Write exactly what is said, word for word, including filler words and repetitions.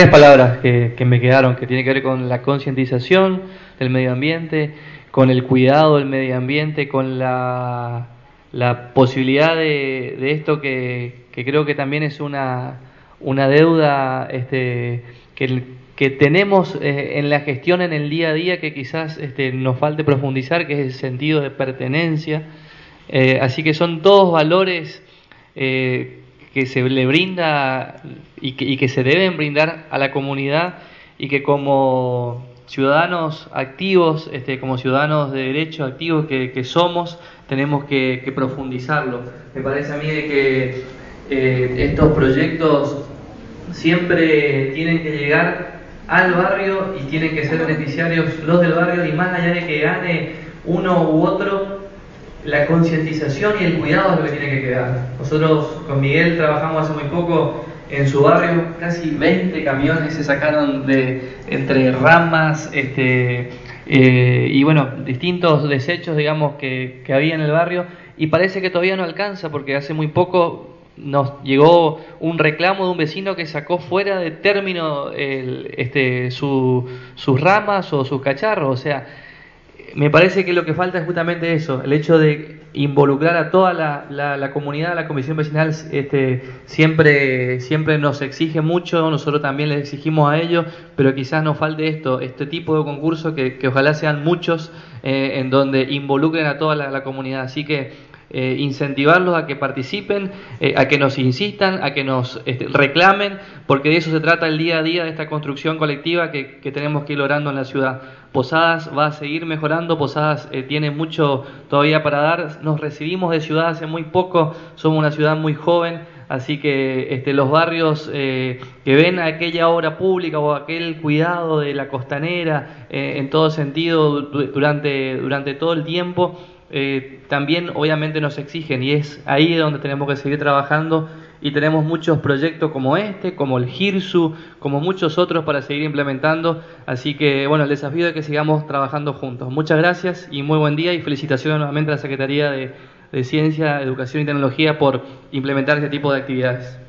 tres palabras que, que me quedaron, que tiene que ver con la concientización del medio ambiente, con el cuidado del medio ambiente, con la, la posibilidad de, de esto que, que creo que también es una, una deuda este, que, que tenemos eh, en la gestión en el día a día, que quizás este, nos falte profundizar, que es el sentido de pertenencia. Eh, así que son todos valores eh, que se le brinda y que, y que se deben brindar a la comunidad, y que como ciudadanos activos, este, como ciudadanos de derecho activos que, que somos, tenemos que, que profundizarlo. Me parece a mí de que eh, estos proyectos siempre tienen que llegar al barrio y tienen que ser beneficiarios los del barrio, y más allá de que gane uno u otro, la concientización y el cuidado es lo que tiene que quedar. Nosotros con Miguel trabajamos hace muy poco en su barrio, casi veinte camiones se sacaron de entre ramas este, eh, y bueno, distintos desechos, digamos, que, que había en el barrio, y parece que todavía no alcanza, porque hace muy poco nos llegó un reclamo de un vecino que sacó fuera de término el, este, su, sus ramas o sus cacharros. O sea, me parece que lo que falta es justamente eso, el hecho de involucrar a toda la, la, la comunidad. La comisión vecinal este, siempre, siempre nos exige mucho, nosotros también les exigimos a ellos, pero quizás nos falte esto, este tipo de concursos que, que ojalá sean muchos, eh, en donde involucren a toda la, la comunidad. Así que Eh, incentivarlos a que participen, eh, a que nos insistan, a que nos este, reclamen, porque de eso se trata el día a día de esta construcción colectiva que, que tenemos que ir logrando en la ciudad. Posadas va a seguir mejorando, Posadas eh, tiene mucho todavía para dar. Nos recibimos de ciudad hace muy poco, somos una ciudad muy joven, así que este, los barrios eh, que ven aquella obra pública o aquel cuidado de la costanera eh, en todo sentido durante, durante todo el tiempo, Eh, también obviamente nos exigen, y es ahí donde tenemos que seguir trabajando, y tenemos muchos proyectos como este, como el GIRSU, como muchos otros para seguir implementando. Así que bueno, el desafío es que sigamos trabajando juntos. Muchas gracias y muy buen día, y felicitaciones nuevamente a la Secretaría de, de Ciencia, Educación y Tecnología por implementar este tipo de actividades.